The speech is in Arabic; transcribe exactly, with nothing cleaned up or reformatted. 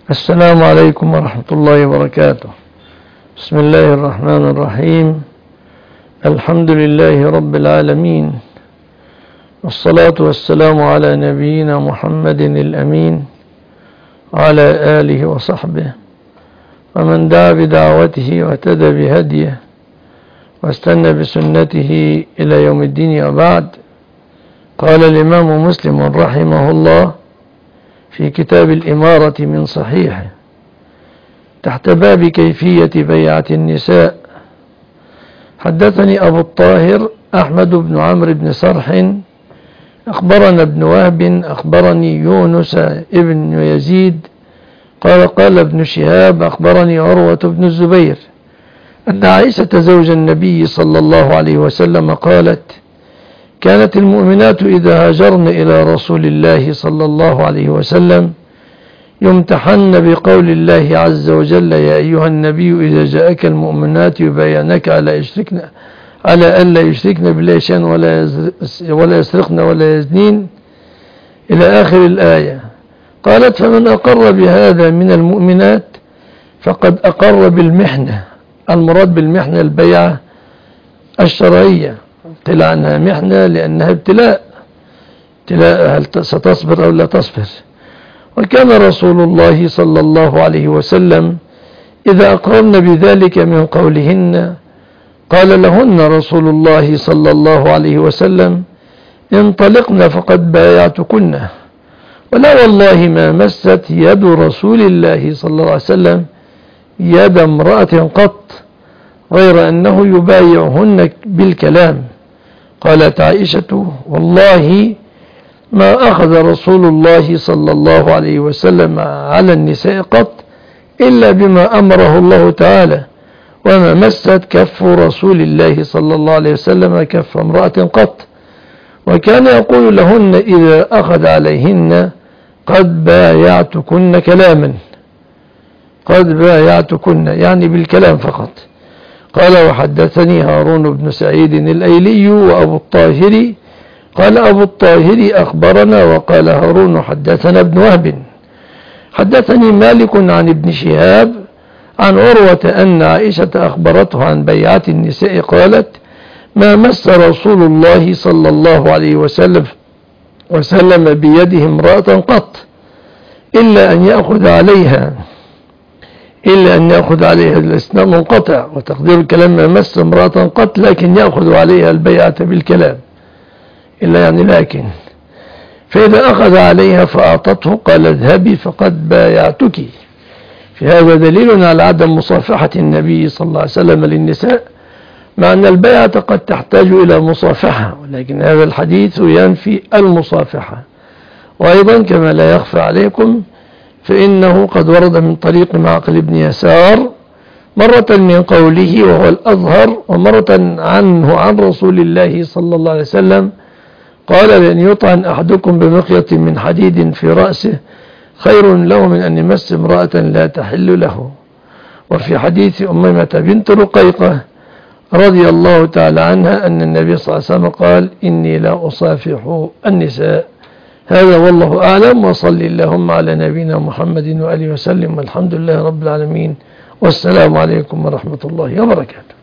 السلام عليكم ورحمة الله وبركاته. بسم الله الرحمن الرحيم. الحمد لله رب العالمين، والصلاة والسلام على نبينا محمد الأمين وعلى آله وصحبه ومن دعا بدعوته واهتدى بهديه واستنى بسنته إلى يوم الدين. وبعد، قال الإمام مسلم رحمه الله في كتاب الإمارة من صحيحه تحت باب كيفية بيعة النساء: حدثني أبو الطاهر أحمد بن عمرو بن صرح أخبرنا ابن وهب أخبرني يونس ابن يزيد قال قال ابن شهاب أخبرني عروة بن الزبير أن عائشة زوج النبي صلى الله عليه وسلم قالت: كانت المؤمنات إذا هاجرن إلى رسول الله صلى الله عليه وسلم يمتحن بقول الله عز وجل: يا أيها النبي إذا جاءك المؤمنات يبايعنك على يشركن على ألا يشركن بالله شيئا ولا ولا يسرقن ولا يزنين إلى آخر الآية. قالت: فمن أقر بهذا من المؤمنات فقد أقر بالمحنة. المراد بالمحنة البيعة الشرعية، قيل عنها محنة لأنها ابتلاء، ابتلاء هل ستصبر أو لا تصبر. وكان رسول الله صلى الله عليه وسلم إذا أقررن بذلك من قولهن قال لهن رسول الله صلى الله عليه وسلم: انطلقن فقد بايعتكن. ولا والله ما مست يد رسول الله صلى الله عليه وسلم يد امرأة قط غير أنه يبايعهن بالكلام. قالت عائشة: والله ما أخذ رسول الله صلى الله عليه وسلم على النساء قط إلا بما أمره الله تعالى، وما مست كف رسول الله صلى الله عليه وسلم كف امرأة قط. وكان يقول لهن إذا أخذ عليهن: قد بايعتكن كلاما، قد بايعتكن يعني بالكلام فقط. قال: وحدثني هارون بن سعيد الأيلي وأبو الطاهر. قال أبو الطاهر: أخبرنا. وقال هارون: حدثنا ابن وهب. حدثني مالك عن ابن شهاب عن عروة أن عائشة أخبرته عن بيعة النساء قالت: ما مس رسول الله صلى الله عليه وسلم وسلم بيده امرأة قط إلا أن يأخذ عليها إلا أن يأخذ عليها الإسناد منقطع، وتقدير الكلام: ما مس امرأة قط لكن يأخذ عليها البيعة بالكلام، إلا يعني لكن. فإذا أخذ عليها فأعطته قال: اذهبي فقد بايعتك. في هذا دليل على عدم مصافحة النبي صلى الله عليه وسلم للنساء، مع أن البيعة قد تحتاج إلى مصافحة، ولكن هذا الحديث ينفي المصافحة. وأيضا كما لا يخفى عليكم فإنه قد ورد من طريق معقل بن يسار مرة من قوله وهو الأظهر، ومرة عنه عن رسول الله صلى الله عليه وسلم قال: لأن يطعن أحدكم بمخيط من حديد في رأسه خير له من أن يمس امرأة لا تحل له. وفي حديث أميمة بنت رقيقة رضي الله تعالى عنها أن النبي صلى الله عليه وسلم قال: إني لا أصافح النساء. هذا والله أعلم، وصلي اللهم على نبينا محمد وآله وسلم، والحمد لله رب العالمين، والسلام عليكم ورحمة الله وبركاته.